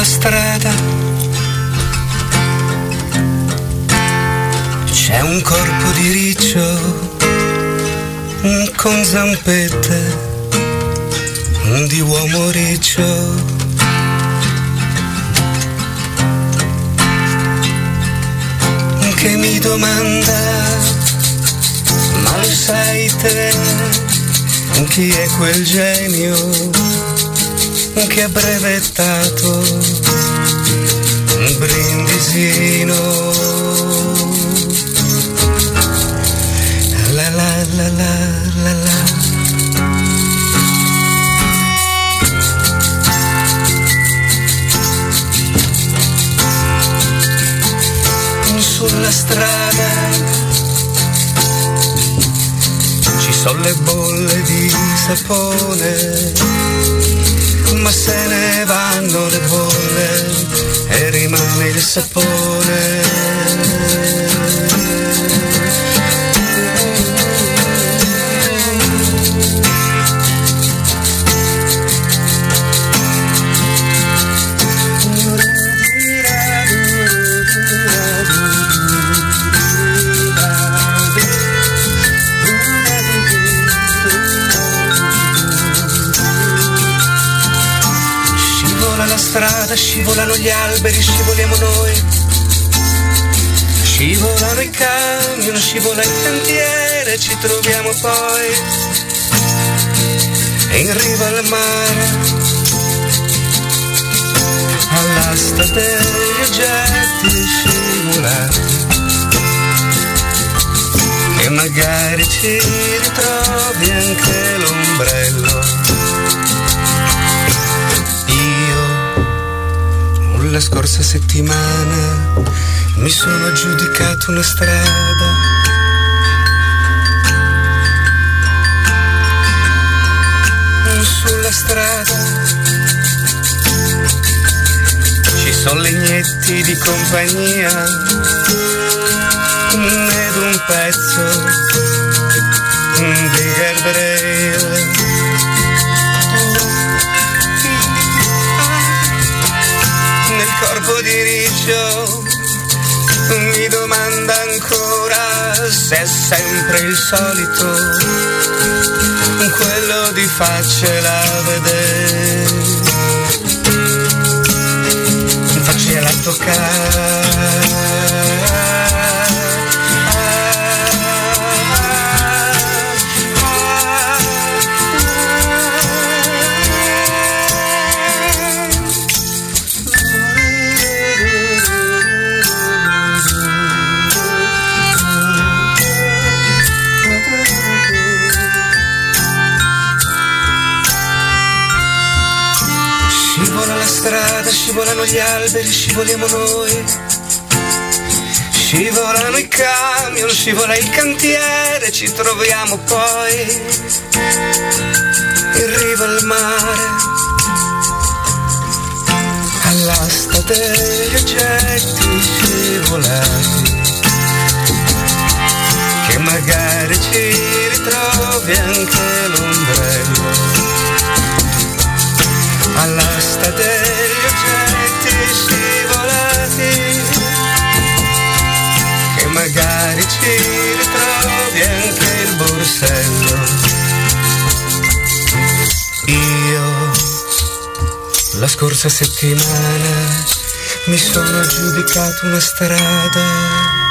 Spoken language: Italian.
strada c'è un corpo di riccio con zampette di uomo riccio. Che mi domanda, ma lo sai te, chi è quel genio che ha brevettato un brindisino? La la la la la la. Sulla strada ci sono le bolle di sapone, ma se ne vanno le bolle e rimane il sapone. Strada, scivolano gli alberi, scivoliamo noi, scivolano i camion, scivola il cantiere, ci troviamo poi in riva al mare, all'asta degli oggetti scivolati, e magari ci ritrovi anche l'ombrello. La scorsa settimana mi sono aggiudicato una strada, sulla strada ci sono legnetti di compagnia ed un pezzo di guardrail. Corpo di riccio mi domanda ancora se è sempre il solito, quello di faccela vedere, faccela toccare. Strada, scivolano gli alberi, scivoliamo noi, scivolano i camion, scivola il cantiere, ci troviamo poi in riva al mare, all'asta degli oggetti scivolati, che magari ci ritrovi anche l'ombrello. All'asta degli oggetti scivolati, che magari ci ritrovi anche il borsello. Io la scorsa settimana mi sono aggiudicato una strada